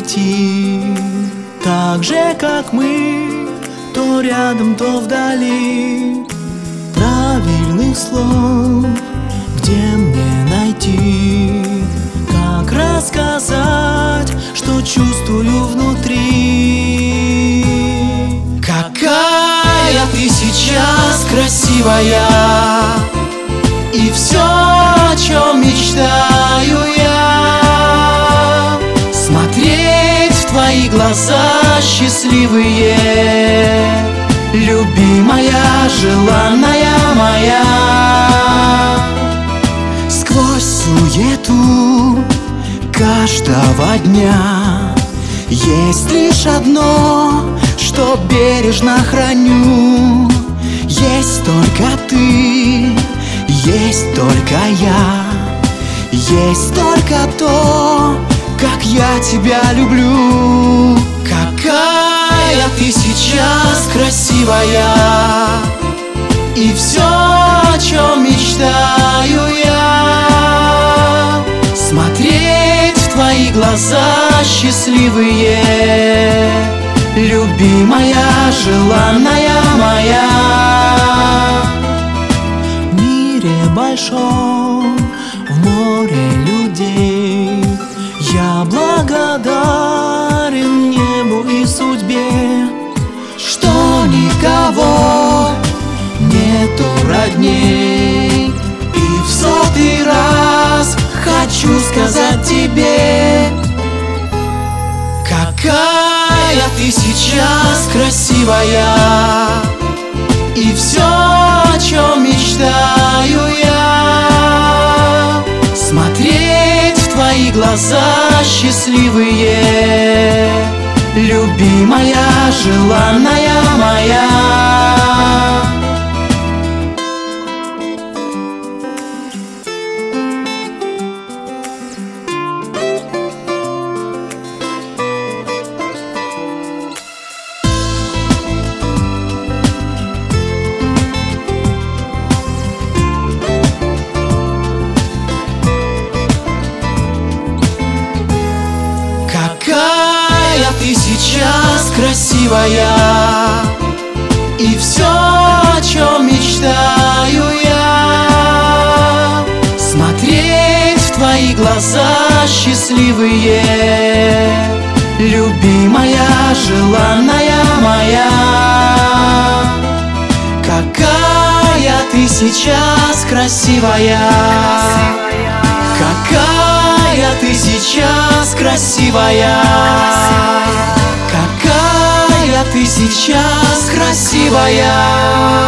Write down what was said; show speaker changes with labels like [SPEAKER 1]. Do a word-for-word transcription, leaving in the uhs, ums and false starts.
[SPEAKER 1] найти. Так же, как мы, то рядом, то вдали, правильных слов, где мне найти, как рассказать, что чувствую внутри. Какая ты сейчас красивая, и все, о чем мечтаю я, смотреть в твои глаза счастливые, любимая, желанная моя. Сквозь суету каждого дня есть лишь одно, что бережно храню. Есть только ты, есть только я, есть только то, как я тебя люблю. Какая ты сейчас красивая, и все, о чем мечтаю я, смотреть в твои глаза счастливые, любимая, желанная моя. В мире большом, в море людей, я благодарен небу и судьбе, что никого нету родней. И в сотый раз хочу сказать тебе: какая ты сейчас красивая, и все, о чем мечтаю я, смотреть в твои глаза счастливые, любимая, желанная моя. Какая ты сейчас красивая, и все, о чем мечтаю я, смотреть в твои глаза счастливые, любимая, желанная моя. Какая ты сейчас красивая, какая ты сейчас красивая, какая ты сейчас красивая.